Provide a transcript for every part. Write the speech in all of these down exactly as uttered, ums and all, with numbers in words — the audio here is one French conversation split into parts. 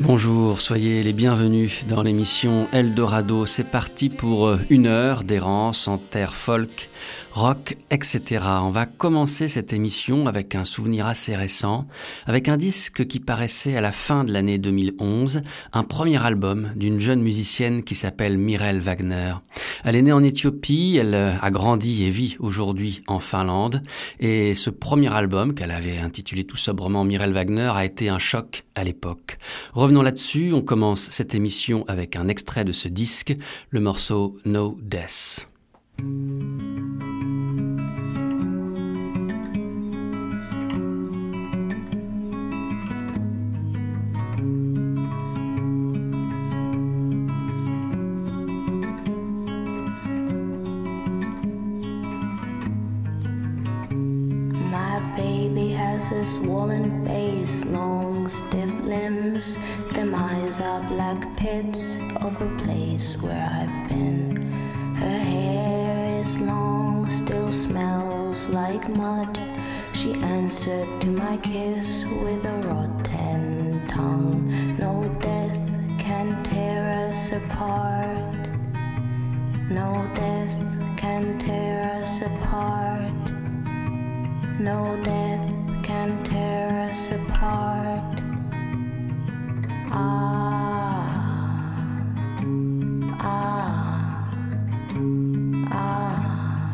Bonjour, soyez les bienvenus dans l'émission Eldorado. C'est parti pour une heure d'errance en terre folk, rock, et cetera. On va commencer cette émission avec un souvenir assez récent, avec un disque qui paraissait à la fin de l'année deux mille onze, un premier album d'une jeune musicienne qui s'appelle Mirel Wagner. Elle est née en Éthiopie, elle a grandi et vit aujourd'hui en Finlande, et ce premier album, qu'elle avait intitulé tout sobrement Mirel Wagner, a été un choc à l'époque. Revenons là-dessus, on commence cette émission avec un extrait de ce disque, le morceau No Death. A swollen face, long stiff limbs, them eyes are black pits of a place where I've been. Her hair is long, still smells like mud. She answered to my kiss with a rotten tongue. No death can tear us apart. No death can tear us apart. No death can tear us apart. Ah, ah, ah.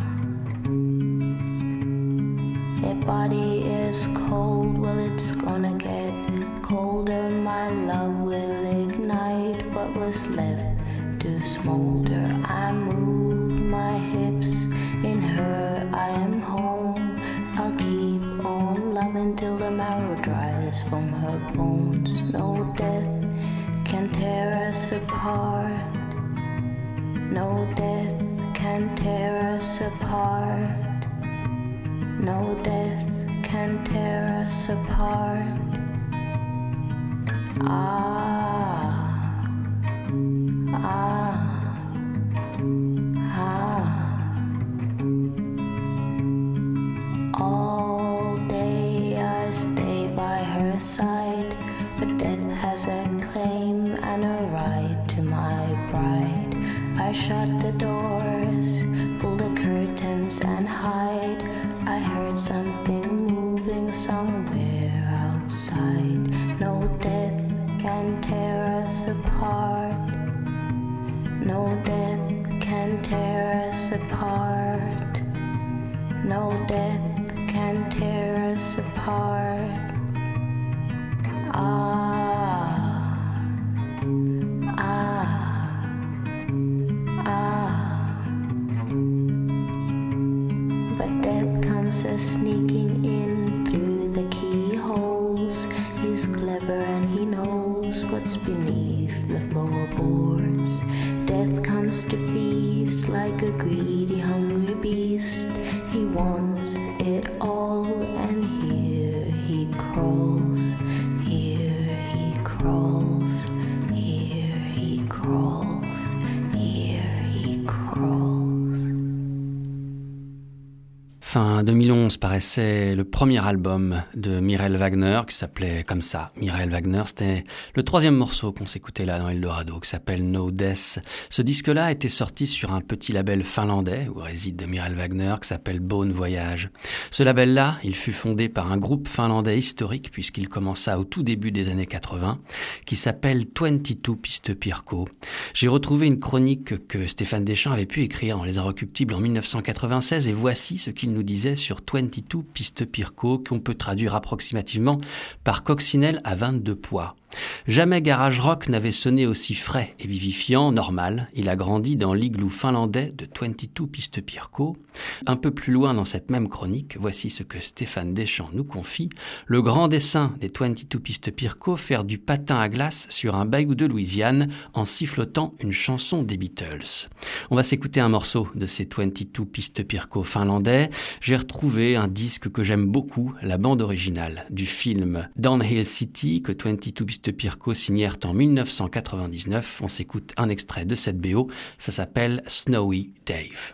Your body is cold, well it's gonna get colder. My love will ignite what was left to smolder. I move my hips, in her I am home. I'll keep on loving till the marrow dries from her bones. No death can tear us apart. No death can tear us apart. No death can tear us apart. Ah, ah, ah. All day I stay by her side, but death has a claim and a right to my bride. I shut the doors, pull the curtains and hide. I heard something moving somewhere outside. No death can tear us apart. No death can tear us apart. No death can tear us apart. Ah, ah, ah. But death comes a sneaking in through the keyholes. He's clever and he knows what's beneath the floorboards. Death comes to feast like a greedy, hungry beast. He wants it all, and here he crawls, here he crawls, here he crawls, here he crawls. Fin deux mille onze paraissait le premier album de Mirel Wagner qui s'appelait comme ça, Mirel Wagner. C'était le troisième morceau qu'on s'écoutait là dans Eldorado qui s'appelle No Death. Ce disque-là était sorti sur un petit label finlandais où réside Mirel Wagner qui s'appelle Bone Voyage. Ce label-là, il fut fondé par un groupe finlandais historique puisqu'il commença au tout début des années quatre-vingts qui s'appelle vingt-deux Pistes Pirkko. J'ai retrouvé une chronique que Stéphane Deschamps avait pu écrire dans Les Inrecuptibles en dix-neuf cent quatre-vingt-seize et voici ce qu'il nous disait sur vingt-deux Pistes Pirkko qu'on peut traduire approximativement par coccinelle à vingt-deux poids. Jamais garage rock n'avait sonné aussi frais et vivifiant, normal. Il a grandi dans l'igloo finlandais de vingt-deux Pistes Pirkko. Un peu plus loin dans cette même chronique, voici ce que Stéphane Deschamps nous confie. Le grand dessein des vingt-deux Pistes Pirkko, faire du patin à glace sur un bayou de Louisiane en sifflotant une chanson des Beatles. On va s'écouter un morceau de ces vingt-deux Pistes Pirkko finlandais. J'ai retrouvé un disque que j'aime beaucoup, la bande originale du film Downhill City que vingt-deux Pistes Pirkko signèrent en dix-neuf cent quatre-vingt-dix-neuf. On s'écoute un extrait de cette B O, ça s'appelle Snowy Dave.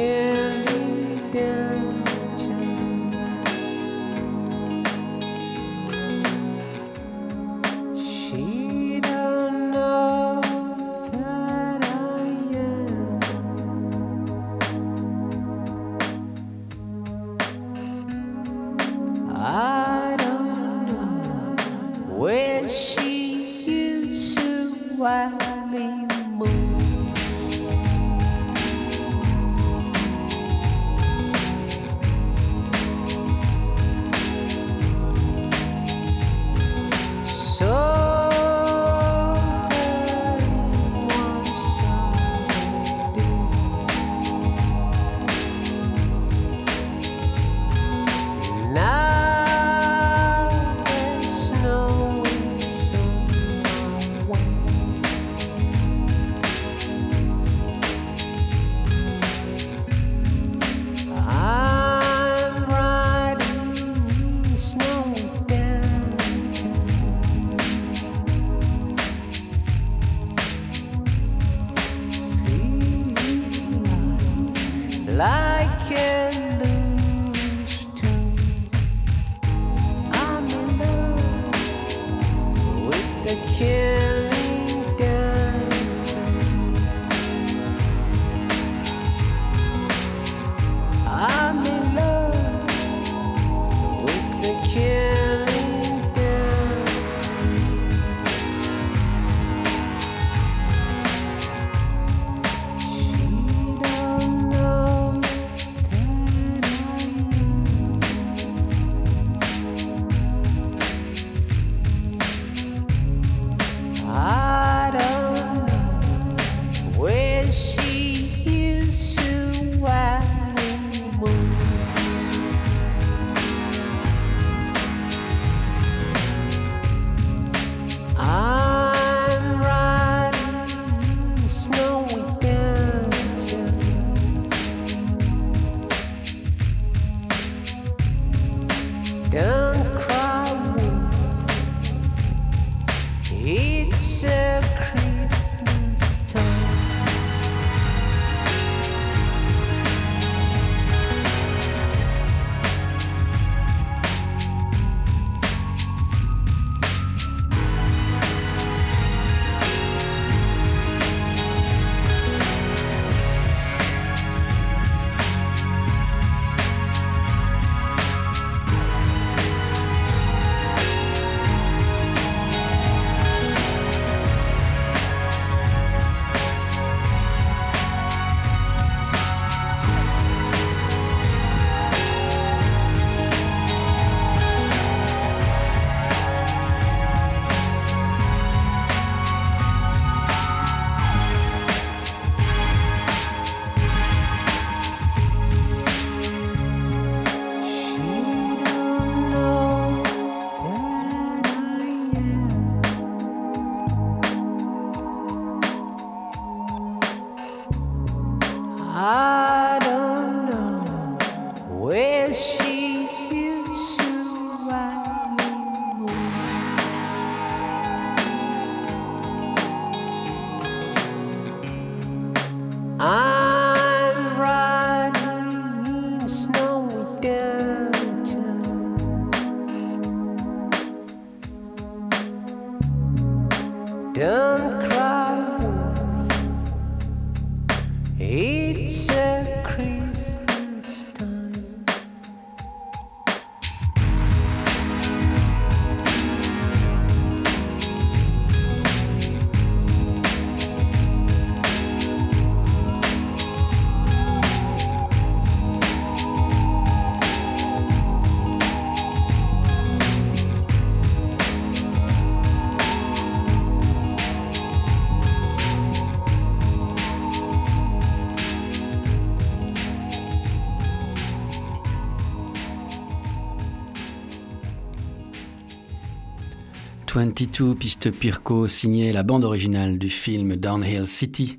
vingt-deux, piste Pirco, signé la bande originale du film Downhill City,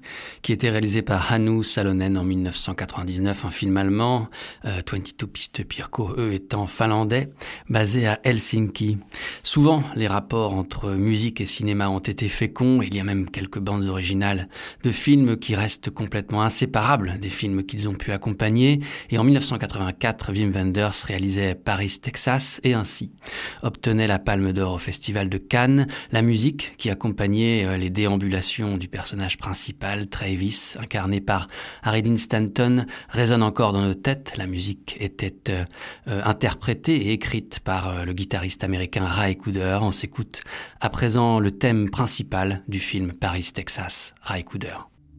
qui était réalisé par Hannu Salonen en mille neuf cent quatre-vingt-dix-neuf, un film allemand, euh, vingt-deux Piste Pirkko, eux étant finlandais, basé à Helsinki. Souvent, les rapports entre musique et cinéma ont été féconds, et il y a même quelques bandes originales de films qui restent complètement inséparables des films qu'ils ont pu accompagner, et en mille neuf cent quatre-vingt-quatre, Wim Wenders réalisait Paris, Texas, et ainsi obtenait la Palme d'Or au Festival de Cannes. La musique qui accompagnait les déambulations du personnage principal, Travis, incarné par Harry Dean Stanton, résonne encore dans nos têtes. La musique était euh, euh, interprétée et écrite par euh, le guitariste américain Ry Cooder. On s'écoute à présent le thème principal du film Paris, Texas, Ry Cooder.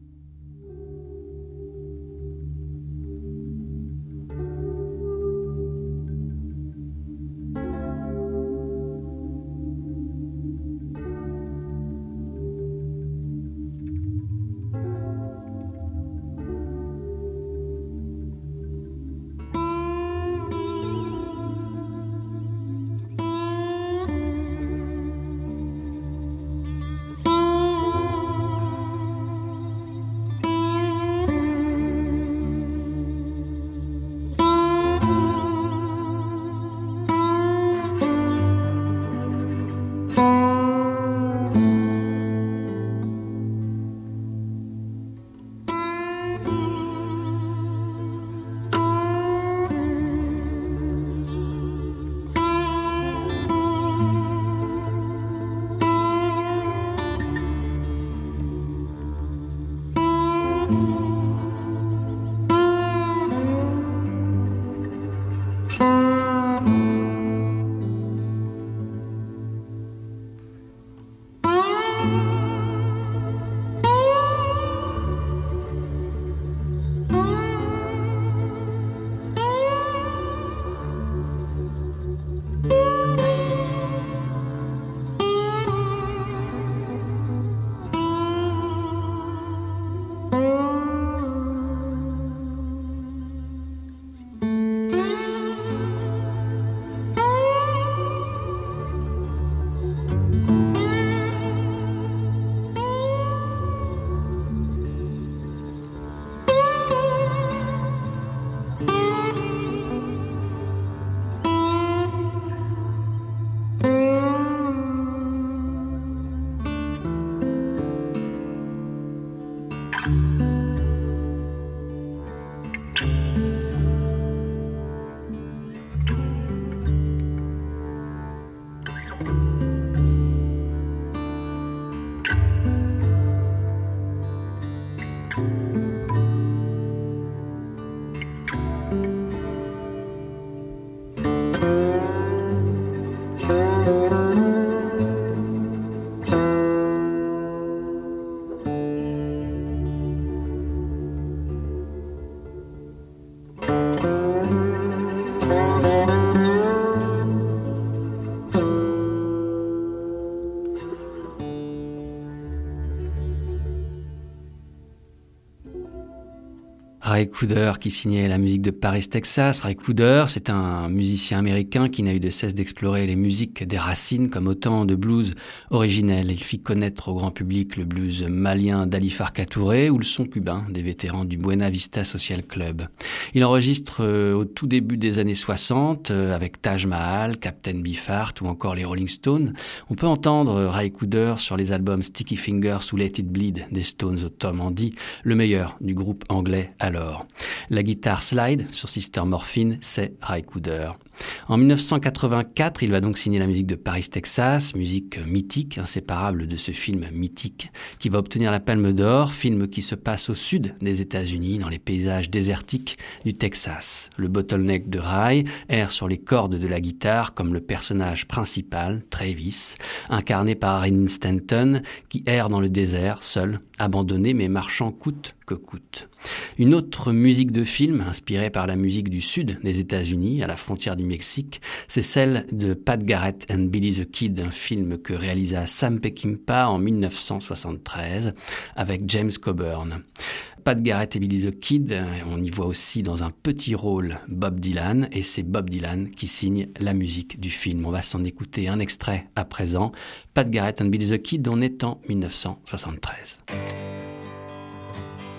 Ry Cooder qui signait la musique de Paris, Texas. Ry Cooder, c'est un musicien américain qui n'a eu de cesse d'explorer les musiques des racines comme autant de blues originels. Il fit connaître au grand public le blues malien d'Ali Farka Touré ou le son cubain des vétérans du Buena Vista Social Club. Il enregistre euh, au tout début des années soixante euh, avec Taj Mahal, Captain Beefheart ou encore les Rolling Stones. On peut entendre euh, Ry Cooder sur les albums Sticky Fingers ou Let It Bleed des Stones au Tom Handy, le meilleur du groupe anglais alors. La guitare slide sur Sister Morphine, c'est Ry Cooder. En mille neuf cent quatre-vingt-quatre, il va donc signer la musique de Paris, Texas, musique mythique, inséparable de ce film mythique, qui va obtenir la Palme d'Or, film qui se passe au sud des États-Unis, dans les paysages désertiques du Texas. Le bottleneck de Ry erre sur les cordes de la guitare comme le personnage principal, Travis, incarné par Harry Dean Stanton, qui erre dans le désert, seul, abandonné mais marchant coûte que coûte. Une autre musique de film, inspirée par la musique du sud des États-Unis, à la frontière du Mexique, c'est celle de Pat Garrett and Billy the Kid, un film que réalisa Sam Peckinpah en mille neuf cent soixante-treize avec James Coburn. Pat Garrett et Billy the Kid, on y voit aussi dans un petit rôle Bob Dylan, et c'est Bob Dylan qui signe la musique du film. On va s'en écouter un extrait à présent. Pat Garrett and Billy the Kid, on est en mille neuf cent soixante-treize.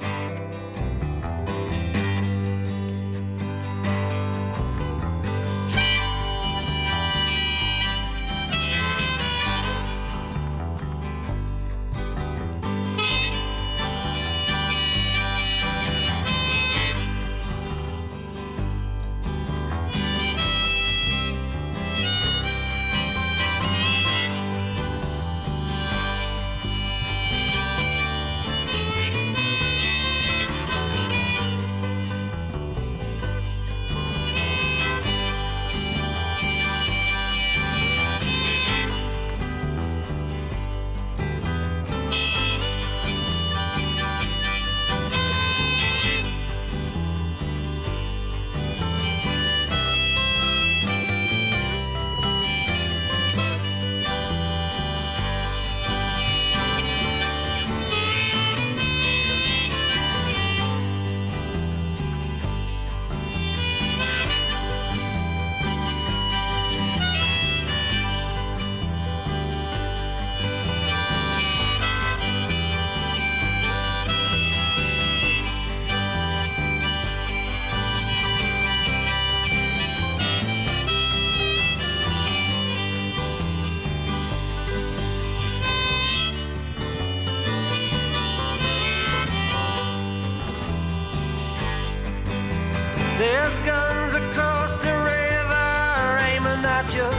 There's guns across the river aiming at you.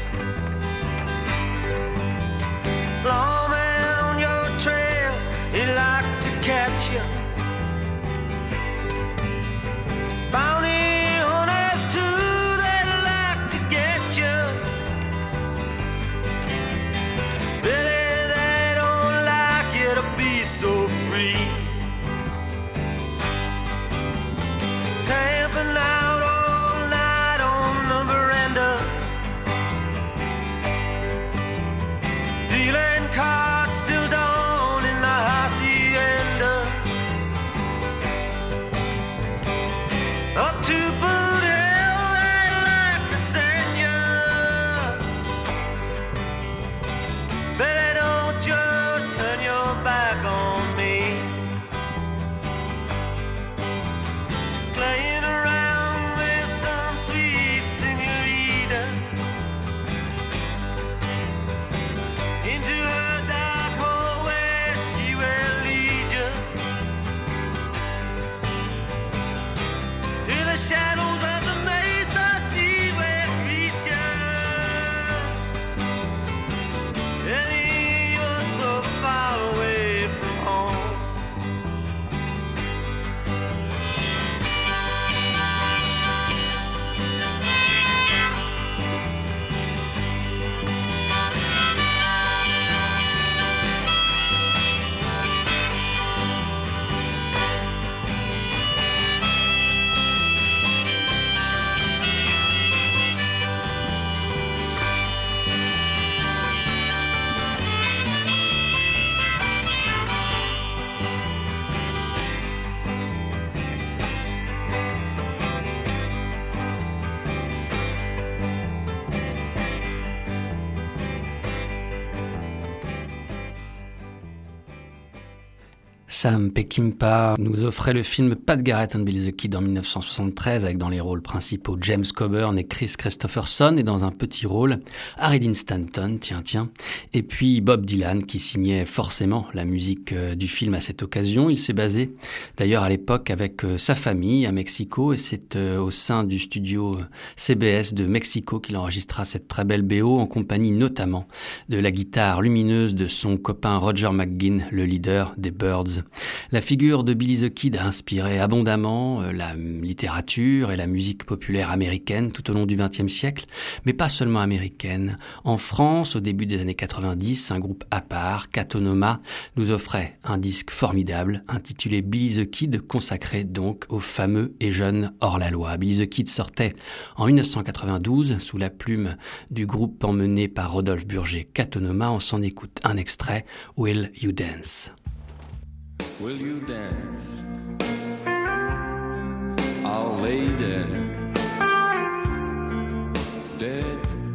Lawman on your trail, he'd like to catch you. Bounty hunters too, they'd like to get you. Billy, they don't like you to be so free. Camping out all night on the veranda, dealing cards till dawn in the hacienda. Up to Boot Hill, they'd like to send you. Betty, don't you turn your back on me. Playing around with some sweet senorita, into her dark hole where she will lead you, to the shadows of the mesa she will greet you. And you're so far away from home. Sam Peckinpah nous offrait le film Pat Garrett and Billy the Kid en dix-neuf cent soixante-treize avec dans les rôles principaux James Coburn et Chris Christopherson et dans un petit rôle Harry Dean Stanton, tiens tiens, et puis Bob Dylan qui signait forcément la musique du film à cette occasion. Il s'est basé d'ailleurs à l'époque avec sa famille à Mexico et c'est au sein du studio C B S de Mexico qu'il enregistra cette très belle B O en compagnie notamment de la guitare lumineuse de son copain Roger McGuinn, le leader des Byrds. La figure de Billy the Kid a inspiré abondamment la littérature et la musique populaire américaine tout au long du vingtième siècle, mais pas seulement américaine. En France, au début des années quatre-vingt-dix, un groupe à part, Katonoma, nous offrait un disque formidable intitulé Billy the Kid, consacré donc au fameux et jeune hors-la-loi. Billy the Kid sortait en dix-neuf cent quatre-vingt-douze sous la plume du groupe emmené par Rodolphe Burger. Katonoma, on s'en écoute un extrait, Will You Dance? Will you dance, our lady, dead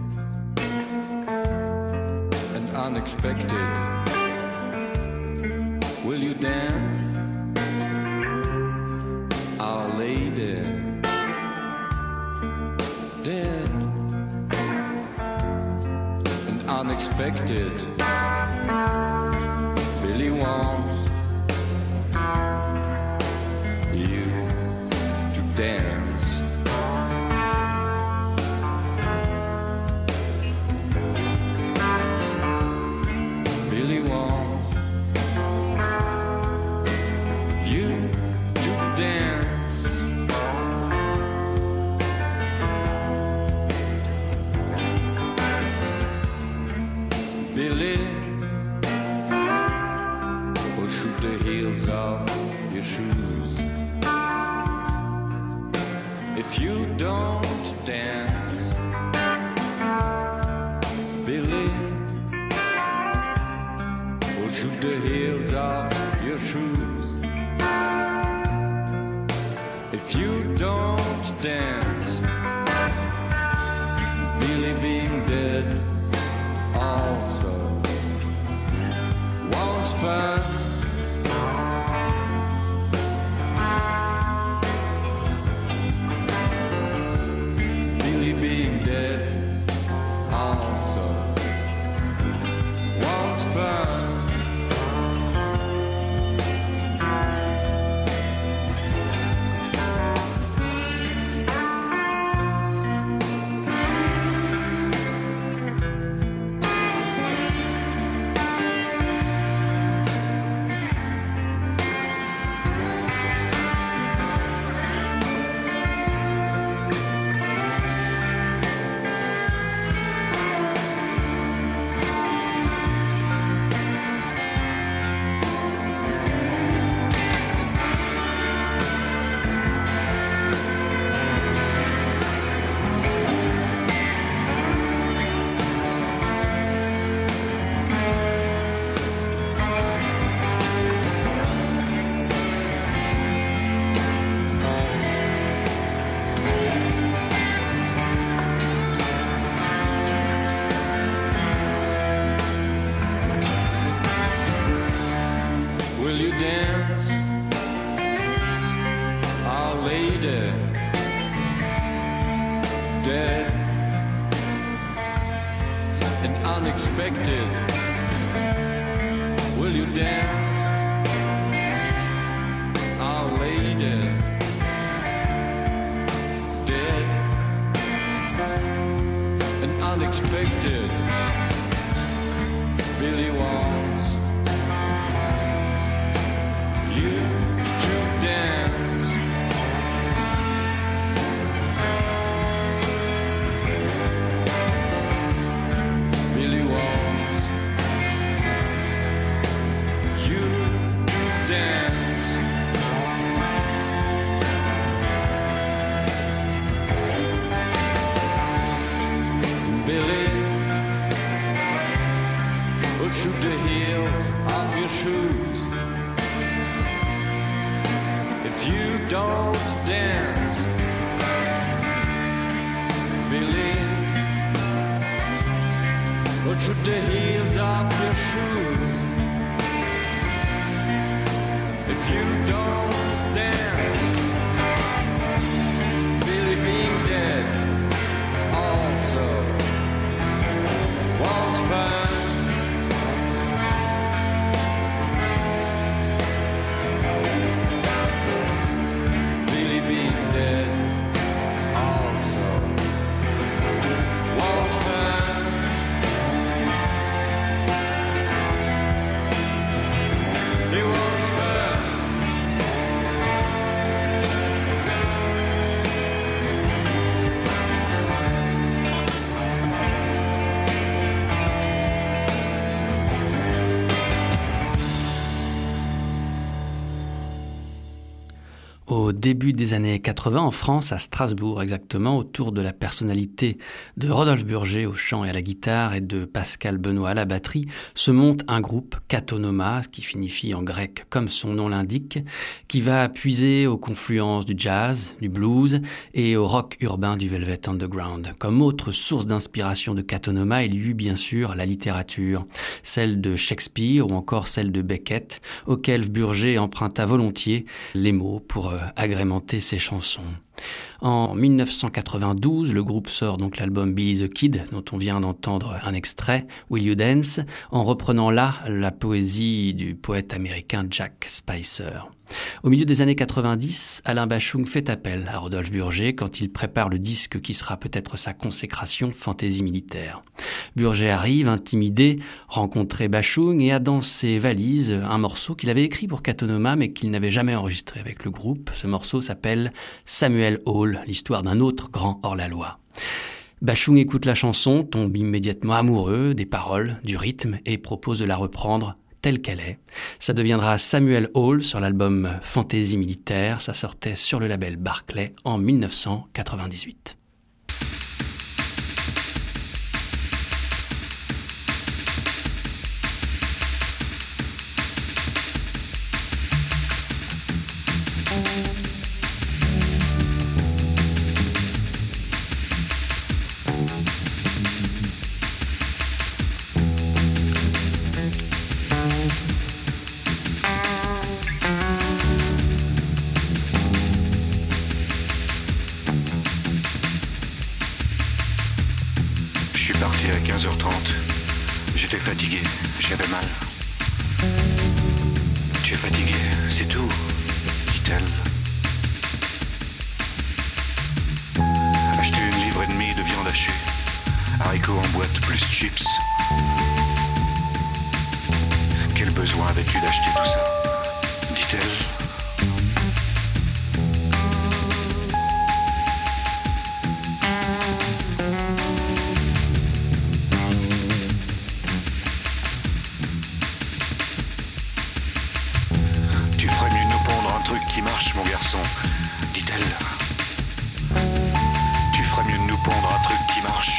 and unexpected? Will you dance, our lady, dead and unexpected? Billy wants you to dance. Billy wants you to dance. Billy will shoot the heels off your shoes if you don't dance. Billy will shoot the heels off your shoes if you don't dance. Billy being dead also was fun. Being dead also was fun. unexpected. Will you dance, Our Lady? Dead and unexpected. Billy wants you to dance. Billy wants you to dance. Billy, shoot the heels off your shoes. If you don't dance, Billy, but shoot the heels off your shoes. If you don't dance, Billy being dead also wants fun. Au début des années quatre-vingts, en France, à Strasbourg exactement, autour de la personnalité de Rodolphe Burger au chant et à la guitare et de Pascal Benoît à la batterie, se monte un groupe Katonoma, qui signifie en grec comme son nom l'indique, qui va puiser aux confluences du jazz, du blues et au rock urbain du Velvet Underground. Comme autre source d'inspiration de Katonoma, il y eut bien sûr la littérature, celle de Shakespeare ou encore celle de Beckett, auquel Burger emprunta volontiers les mots pour euh, agrémenter ses chansons. En mille neuf cent quatre-vingt-douze, le groupe sort donc l'album Billy the Kid, dont on vient d'entendre un extrait, Will You Dance, en reprenant là la poésie du poète américain Jack Spicer. Au milieu des années quatre-vingt-dix, Alain Bashung fait appel à Rodolphe Burger quand il prépare le disque qui sera peut-être sa consécration, Fantaisie militaire. Burger arrive, intimidé, rencontrer Bashung et a dans ses valises un morceau qu'il avait écrit pour Katonoma mais qu'il n'avait jamais enregistré avec le groupe. Ce morceau s'appelle Samuel Hall, l'histoire d'un autre grand hors-la-loi. Bashung écoute la chanson, tombe immédiatement amoureux des paroles, du rythme et propose de la reprendre telle qu'elle est. Ça deviendra Samuel Hall sur l'album Fantaisie militaire. Ça sortait sur le label Barclay en mille neuf cent quatre-vingt-dix-huit. quinze heures trente. J'étais fatigué, j'avais mal. Tu es fatigué, c'est tout, dit-elle. Acheter une livre et demie de viande hachée, haricots en boîte plus chips. Quel besoin avais-tu d'acheter tout ça, dit-elle. Mon garçon, dit-elle. Tu ferais mieux de nous pondre un truc qui marche.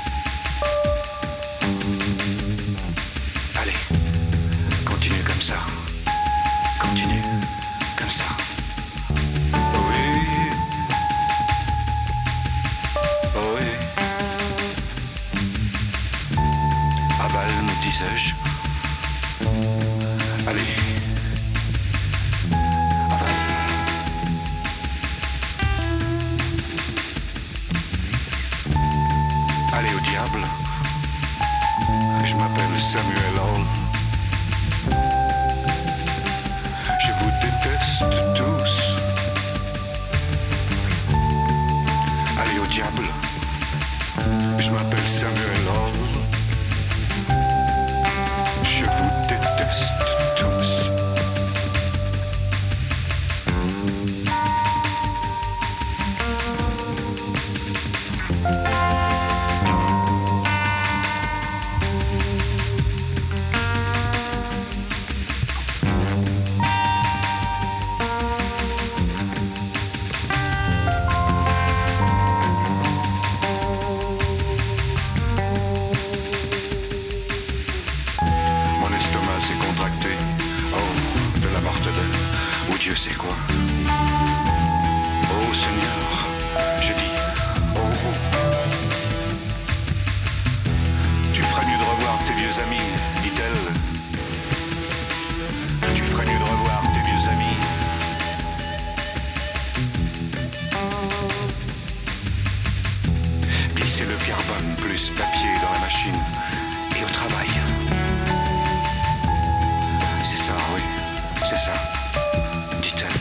Allez, continue comme ça. Continue comme ça. Oui. Oh oui. Avale, me disais-je. Allez. m'appelle Samuel Hall. Je vous déteste tous. Allez au diable. Je m'appelle Samuel Hall. Je vous déteste tous. Dieu sait quoi. Oh Seigneur, je dis, oh, oh. Tu ferais mieux de revoir tes vieux amis, dit-elle. Tu ferais mieux de revoir tes vieux amis. Glisser le carbone plus papier dans la machine et au travail. C'est ça, oui, c'est ça. Dit-elle.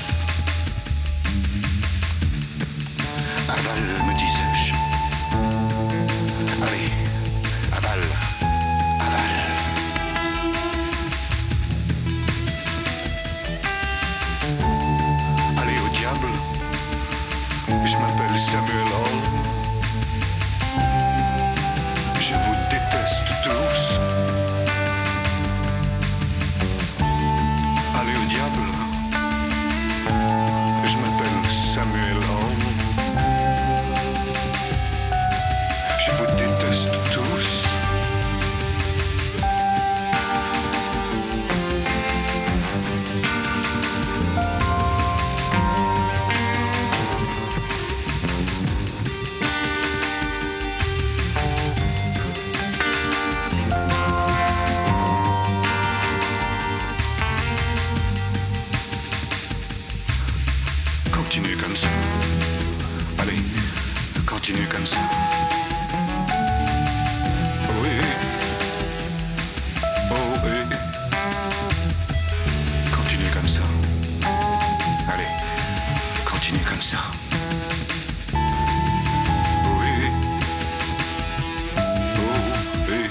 Avale, me disais-je. Allez, avale, avale. Allez au diable. Je m'appelle Samuel Hall. Je vous déteste tous. Allez au diable. Samuel Hall. Je vous déteste tous. Continue comme ça. Allez, continue comme ça. Oui. Oh oui. Continue comme ça. Allez, continue comme ça. Oui. Oh oui.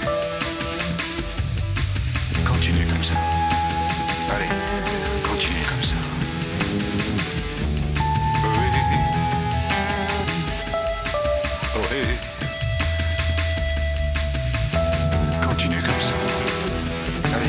Continue comme ça. Allez, continue comme ça. Continue comme ça. Allez.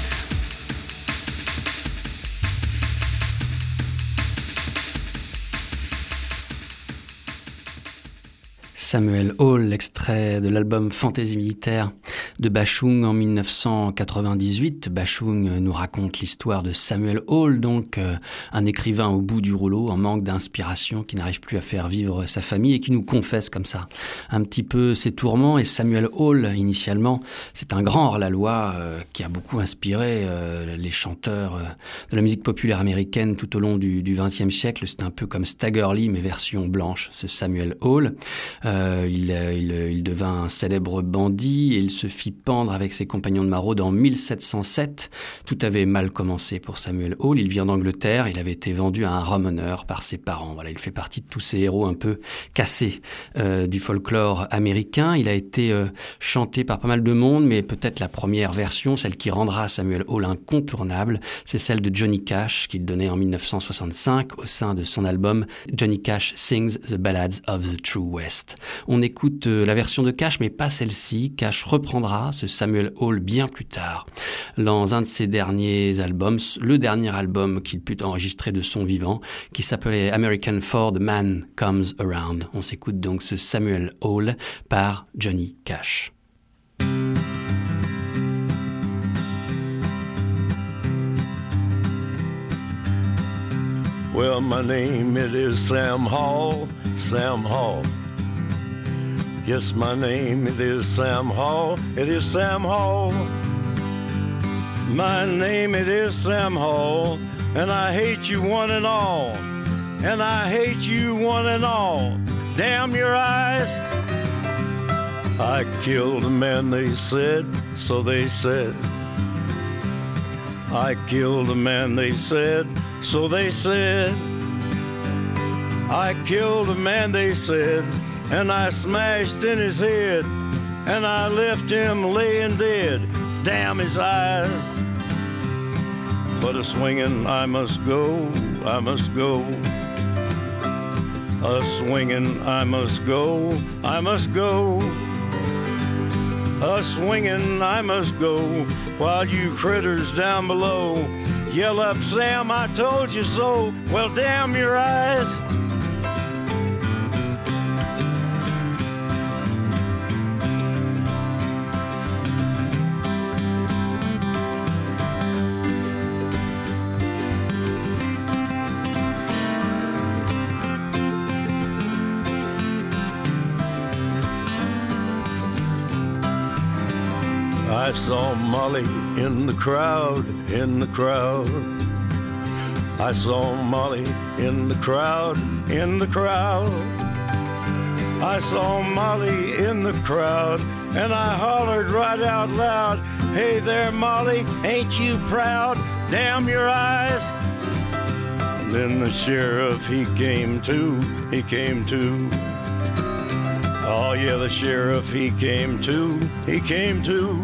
Samuel Hall, extrait de l'album Fantaisie militaire de Bashung en mille neuf cent quatre-vingt-dix-huit. Bashung nous raconte l'histoire de Samuel Hall, donc euh, un écrivain au bout du rouleau, en manque d'inspiration, qui n'arrive plus à faire vivre sa famille et qui nous confesse comme ça un petit peu ses tourments. Et Samuel Hall, initialement, c'est un grand hors-la-loi euh, qui a beaucoup inspiré euh, les chanteurs euh, de la musique populaire américaine tout au long du, du vingtième siècle. C'est un peu comme Stagger Lee, mais version blanche, ce Samuel Hall. Euh, il, il, il devint un célèbre bandit et il se fit pendre avec ses compagnons de maraude en mille sept cent sept. Tout avait mal commencé pour Samuel Hall. Il vient d'Angleterre, il avait été vendu à un ramoneur par ses parents. Voilà, il fait partie de tous ces héros un peu cassés euh, du folklore américain. Il a été euh, chanté par pas mal de monde, mais peut-être la première version, celle qui rendra Samuel Hall incontournable, c'est celle de Johnny Cash qu'il donnait en mille neuf cent soixante-cinq au sein de son album Johnny Cash Sings the Ballads of the True West. On écoute euh, la version de Cash, mais pas celle-ci. Cash reprendra ce Samuel Hall bien plus tard, dans un de ses derniers albums, le dernier album qu'il put enregistrer de son vivant, qui s'appelait American For the Man Comes Around. On s'écoute donc ce Samuel Hall par Johnny Cash. Well, my name it is Sam Hall, Sam Hall. Yes, my name it is Sam Hall, it is Sam Hall. My name it is Sam Hall, and I hate you one and all, and I hate you one and all. Damn your eyes. I killed a man, they said, so they said. I killed a man, they said, so they said. I killed a man, they said, and I smashed in his head, and I left him laying dead. Damn his eyes. But a-swingin' I must go, I must go. A-swingin' I must go, I must go. A-swingin' I must go, while you critters down below yell up, Sam, I told you so. Well, damn your eyes. I saw Molly in the crowd, in the crowd. I saw Molly in the crowd, in the crowd. I saw Molly in the crowd, and I hollered right out loud, hey there, Molly, ain't you proud? Damn your eyes. And then the sheriff, he came to, he came to. Oh yeah, the sheriff, he came to, he came to.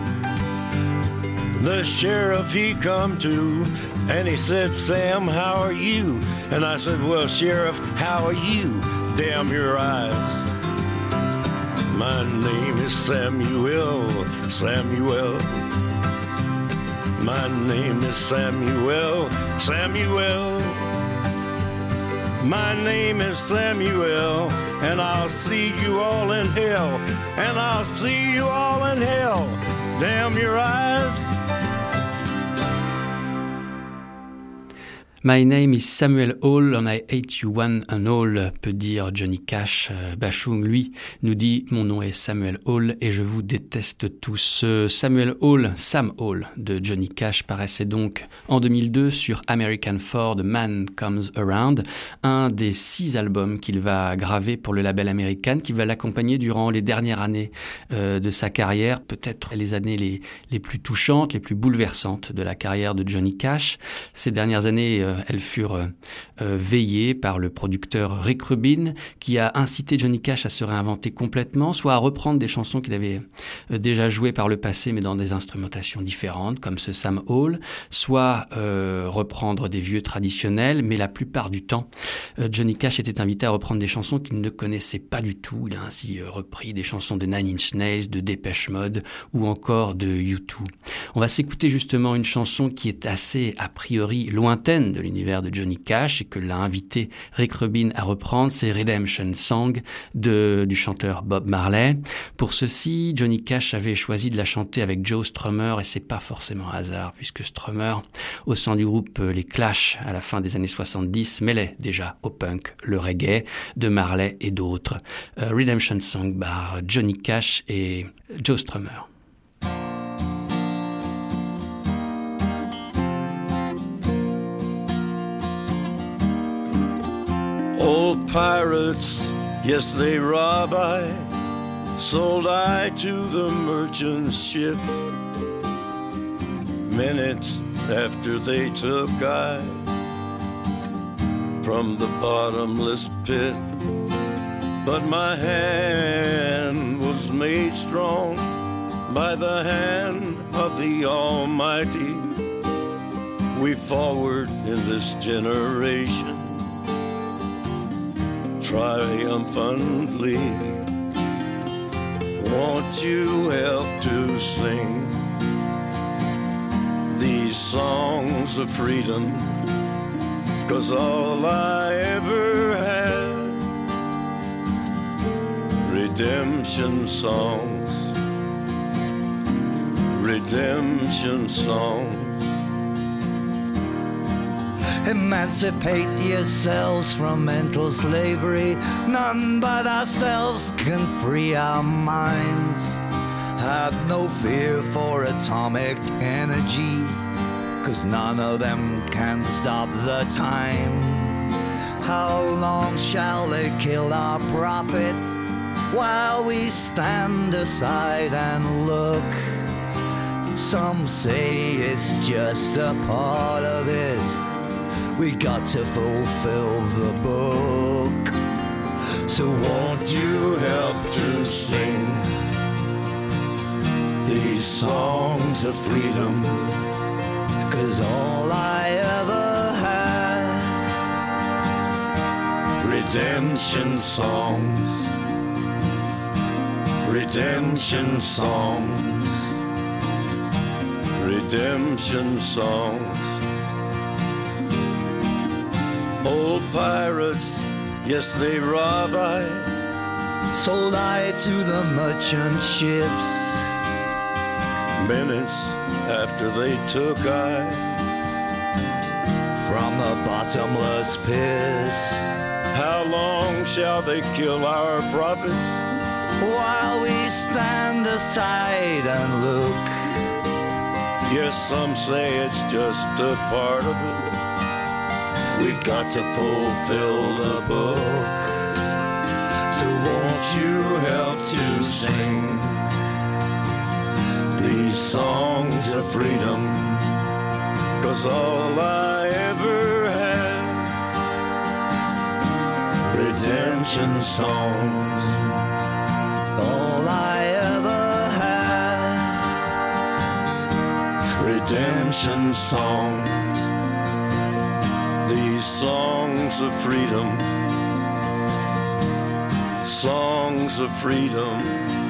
The sheriff, he come to, and he said, Sam, how are you? And I said, well, Sheriff, how are you? Damn your eyes. My name is Samuel, Samuel. My name is Samuel, Samuel. My name is Samuel, and I'll see you all in hell, and I'll see you all in hell. Damn your eyes. My name is Samuel Hall and I hate you one and all, peut dire Johnny Cash. Bashung, lui, nous dit « Mon nom est Samuel Hall et je vous déteste tous ». Samuel Hall, Sam Hall de Johnny Cash paraissait donc en deux mille deux sur American Four, The Man Comes Around, un des six albums qu'il va graver pour le label American, qui va l'accompagner durant les dernières années euh, de sa carrière, peut-être les années les, les plus touchantes, les plus bouleversantes de la carrière de Johnny Cash. Ces dernières années, euh, elles furent euh, veillées par le producteur Rick Rubin, qui a incité Johnny Cash à se réinventer complètement, soit à reprendre des chansons qu'il avait euh, déjà jouées par le passé, mais dans des instrumentations différentes, comme ce Sam Hall, soit euh, reprendre des vieux traditionnels, mais la plupart du temps, euh, Johnny Cash était invité à reprendre des chansons qu'il ne connaissait pas du tout. Il a ainsi euh, repris des chansons de Nine Inch Nails, de Depeche Mode, ou encore de U deux. On va s'écouter justement une chanson qui est assez, a priori, lointaine de l'univers de Johnny Cash et que l'a invité Rick Rubin à reprendre, c'est Redemption Song de, du chanteur Bob Marley. Pour ceci, Johnny Cash avait choisi de la chanter avec Joe Strummer et c'est pas forcément un hasard puisque Strummer, au sein du groupe Les Clash à la fin des années soixante-dix, mêlait déjà au punk le reggae de Marley et d'autres. Euh, Redemption Song par Johnny Cash et Joe Strummer. Old pirates, yes, they rob I, sold I to the merchant ship. Minutes after they took I from the bottomless pit. But my hand was made strong by the hand of the Almighty. We forward in this generation triumphantly. Won't you help to sing these songs of freedom? 'Cause all I ever had, redemption songs, redemption songs. Emancipate yourselves from mental slavery. None but ourselves can free our minds. Have no fear for atomic energy, 'cause none of them can stop the time. How long shall they kill our prophets while we stand aside and look? Some say it's just a part of it. We got to fulfill the book. So won't you help to sing these songs of freedom? 'Cause all I ever had, redemption songs, redemption songs, redemption songs. Old pirates, yes, they rob I, sold I to the merchant ships. Minutes after they took I from the bottomless pit. How long shall they kill our prophets while we stand aside and look? Yes, some say it's just a part of it. We've got to fulfill the book. So won't you help to sing these songs of freedom? 'Cause all I ever had, redemption songs. All I ever had, redemption songs. These songs of freedom, songs of freedom.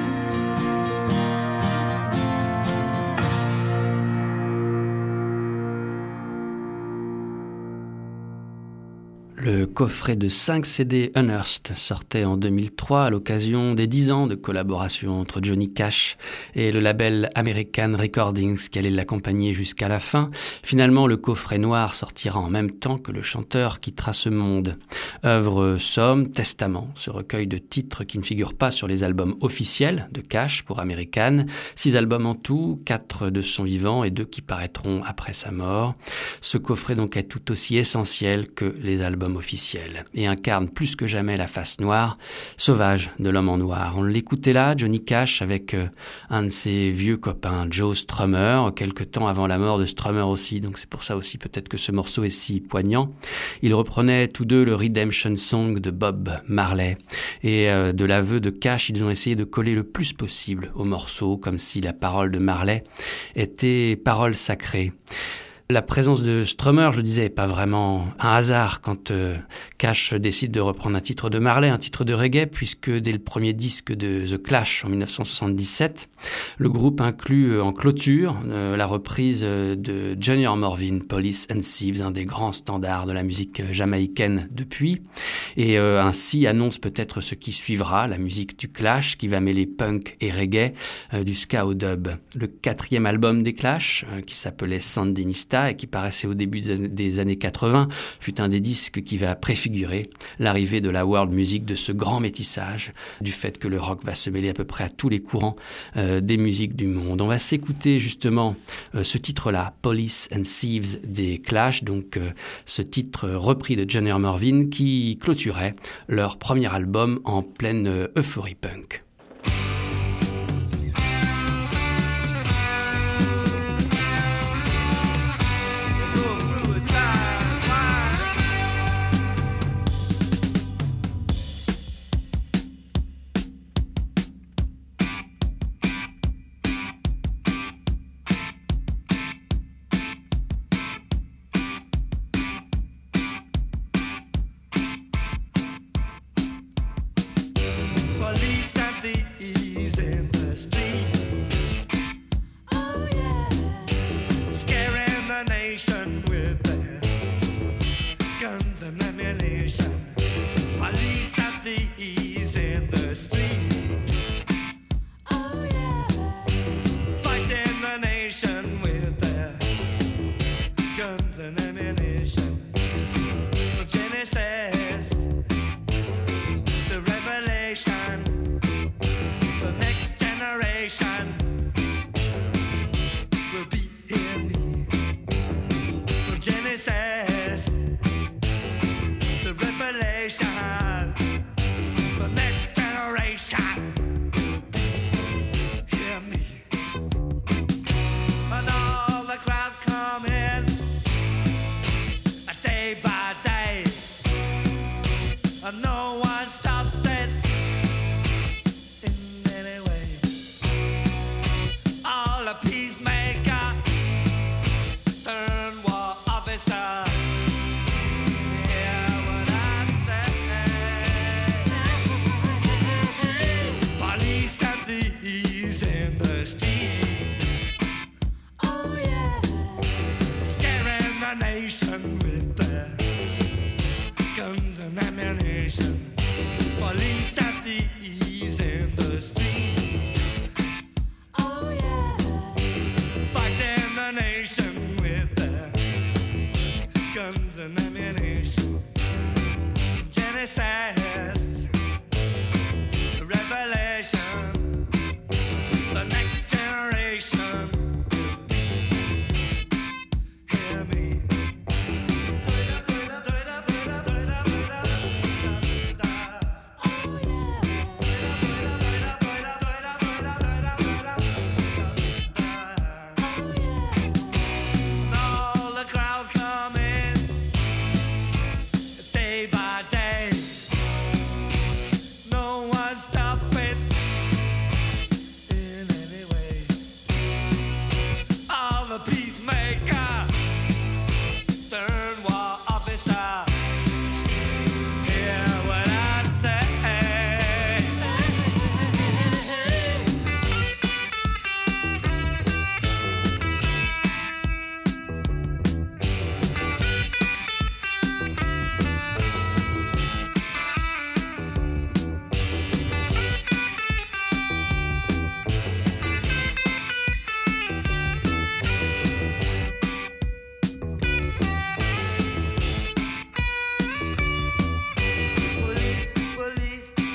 Le coffret de cinq C D Unearthed sortait en deux mille trois à l'occasion des dix ans de collaboration entre Johnny Cash et le label American Recordings qui allait l'accompagner jusqu'à la fin. Finalement, le coffret noir sortira en même temps que le chanteur quittera ce monde. Œuvre, somme, testament, ce recueil de titres qui ne figure pas sur les albums officiels de Cash pour American. Six albums en tout, quatre de son vivant et deux qui paraîtront après sa mort. Ce coffret donc est tout aussi essentiel que les albums officiel et incarne plus que jamais la face noire, sauvage de l'homme en noir. On l'écoutait là, Johnny Cash, avec euh, un de ses vieux copains, Joe Strummer, quelque temps avant la mort de Strummer aussi, donc c'est pour ça aussi peut-être que ce morceau est si poignant. Ils reprenaient tous deux le Redemption Song de Bob Marley et euh, de l'aveu de Cash, ils ont essayé de coller le plus possible au morceau, comme si la parole de Marley était parole sacrée. La présence de Strummer, je le disais, n'est pas vraiment un hasard quand euh, Cash décide de reprendre un titre de Marley, un titre de reggae, puisque dès le premier disque de The Clash en dix-neuf cent soixante-dix-sept, le groupe inclut euh, en clôture euh, la reprise euh, de Junior Morvin, Police and Thieves, un des grands standards de la musique jamaïcaine depuis, et euh, ainsi annonce peut-être ce qui suivra, la musique du Clash, qui va mêler punk et reggae, euh, du ska au dub. Le quatrième album des Clash, euh, qui s'appelait Sandinista, et qui paraissait au début des années quatre-vingts, fut un des disques qui va préfigurer l'arrivée de la world music, de ce grand métissage, du fait que le rock va se mêler à peu près à tous les courants euh, des musiques du monde. On va s'écouter justement euh, ce titre-là, Police and Thieves des Clash, donc euh, ce titre repris de Junior Morvin qui clôturait leur premier album en pleine euh, euphorie punk. The next generation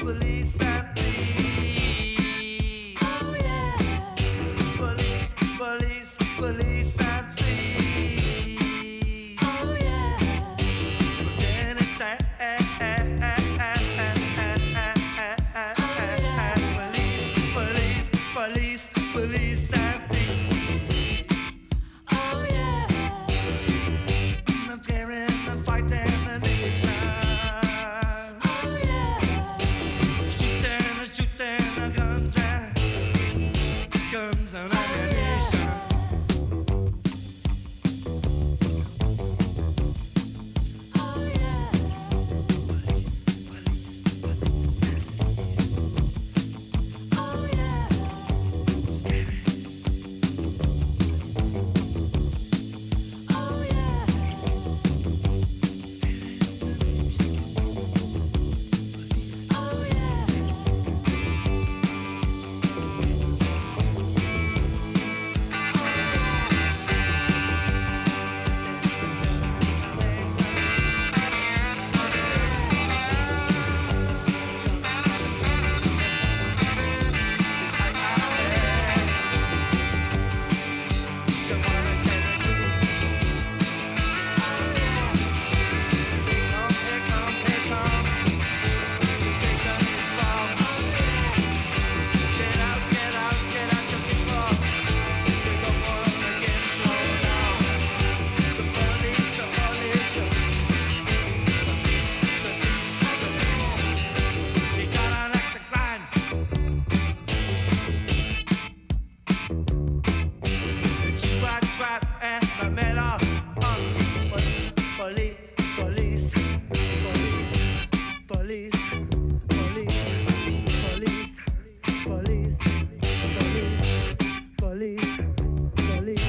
police and thieves. Oh yeah. Police, police, police and thieves. Oh yeah. Then it's sad. Police, police, police and thieves. Oh yeah. I'm scaring and fighting and oh yeah. Shooting and shooting and guns and guns and ammunition. Oh yeah. Police, police, police. Oh yeah. Scary. Oh yeah. Police, police, police, police, police, police, police, police, police,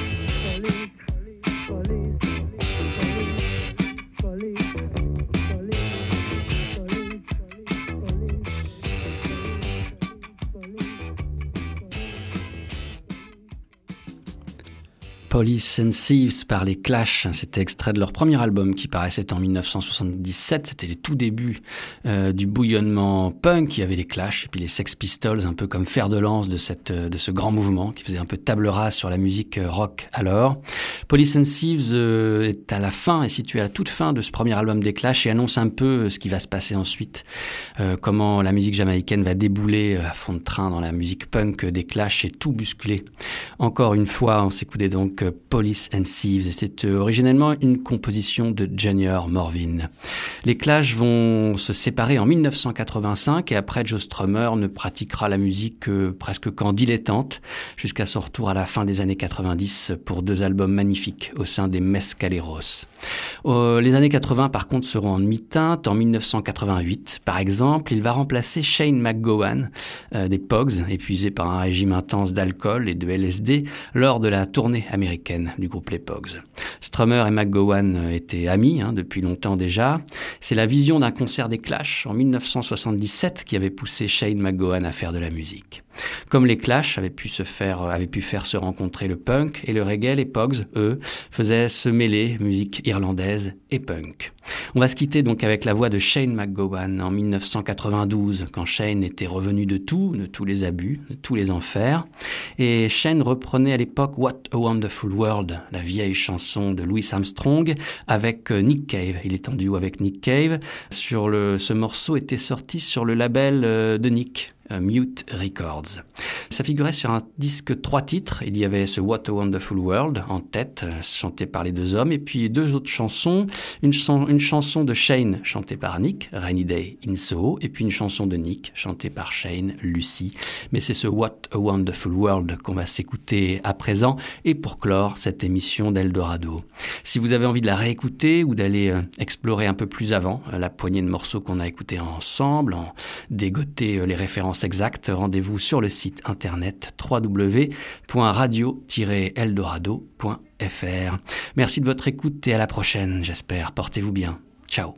Police and Thieves par les Clash, c'était extrait de leur premier album qui paraissait en dix-neuf cent soixante-dix-sept, c'était les tout débuts euh, du bouillonnement punk. Il y avait les Clash et puis les Sex Pistols, un peu comme fer de lance de, cette, de ce grand mouvement qui faisait un peu table rase sur la musique rock alors. Police and Thieves euh, est à la fin, est situé à la toute fin de ce premier album des Clash et annonce un peu ce qui va se passer ensuite, euh, comment la musique jamaïcaine va débouler à fond de train dans la musique punk des Clash et tout bousculer. Encore une fois, on s'écoutait donc Police and Thieves. C'est originellement une composition de Junior Morvin. Les Clash vont se séparer en dix-neuf cent quatre-vingt-cinq et après Joe Strummer ne pratiquera la musique euh, presque qu'en dilettante jusqu'à son retour à la fin des années quatre-vingt-dix pour deux albums magnifiques au sein des Mescaleros. Euh, les années quatre-vingts par contre seront en demi-teinte. En dix-neuf cent quatre-vingt-huit par exemple, il va remplacer Shane McGowan euh, des Pogues, épuisé par un régime intense d'alcool et de L S D lors de la tournée américaine du groupe Les Pogues. Strummer et McGowan étaient amis hein, depuis longtemps déjà. C'est la vision d'un concert des Clash en dix-neuf cent soixante-dix-sept qui avait poussé Shane McGowan à faire de la musique. Comme les Clash avaient pu se faire, avaient pu faire se rencontrer le punk et le reggae, les Pogues, eux, faisaient se mêler musique irlandaise et punk. On va se quitter donc avec la voix de Shane McGowan en dix-neuf cent quatre-vingt-douze, quand Shane était revenu de tout, de tous les abus, de tous les enfers. Et Shane reprenait à l'époque What a Wonderful World, la vieille chanson de Louis Armstrong, avec Nick Cave. Il est en duo avec Nick Cave. Sur le, ce morceau était sorti sur le label de Nick, Mute Records. Ça figurait sur un disque trois titres. Il y avait ce What a Wonderful World en tête, chanté par les deux hommes, et puis deux autres chansons. Une, ch- une chanson de Shane, chantée par Nick, Rainy Day in Soho, et puis une chanson de Nick, chantée par Shane, Lucy. Mais c'est ce What a Wonderful World qu'on va s'écouter à présent, et pour clore cette émission d'Eldorado. Si vous avez envie de la réécouter ou d'aller euh, explorer un peu plus avant euh, la poignée de morceaux qu'on a écoutés ensemble, en dégoter euh, les références exactes, rendez-vous sur le site internet w w w point radio tiret eldorado point f r. Merci de votre écoute et à la prochaine, j'espère. Portez-vous bien. Ciao.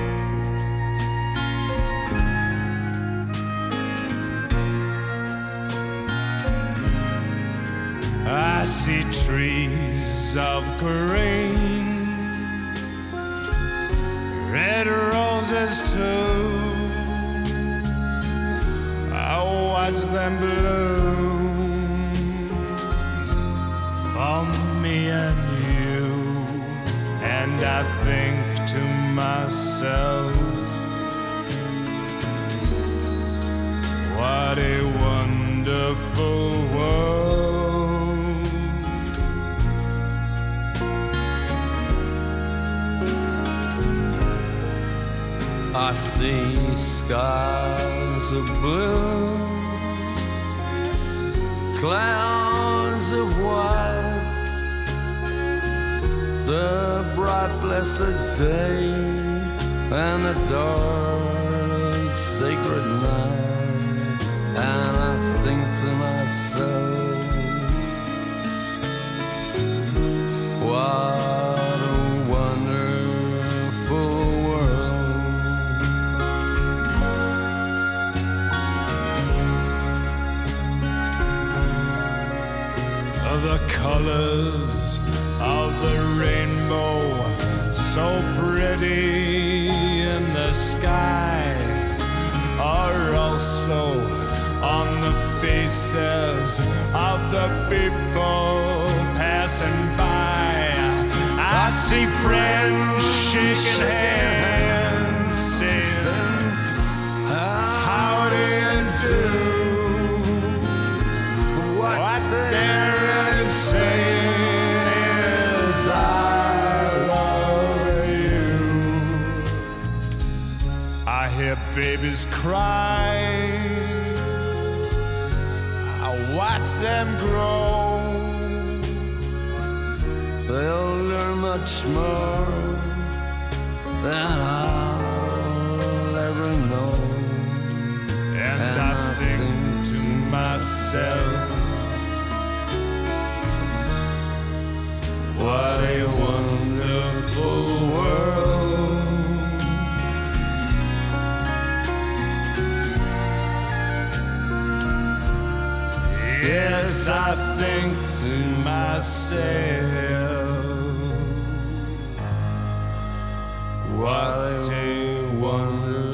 I see trees of green, red roses too. watch them bloom for me and you. And I think to myself, what a wonderful world. I see skies of blue, clouds of white, the bright blessed day and the dark sacred night. And I think to myself, what a wonderful world. The colors of the rainbow, so pretty in the sky, are also on the faces of the people passing by. I see friends shaking hands, saying, how do you do? What, what they're saying is, I love you. I hear babies cry, I watch them grow. They'll learn much more than I'll ever know. And, and I, I think, think to myself, what a wonderful world. Yes, I think to myself, what a wonderful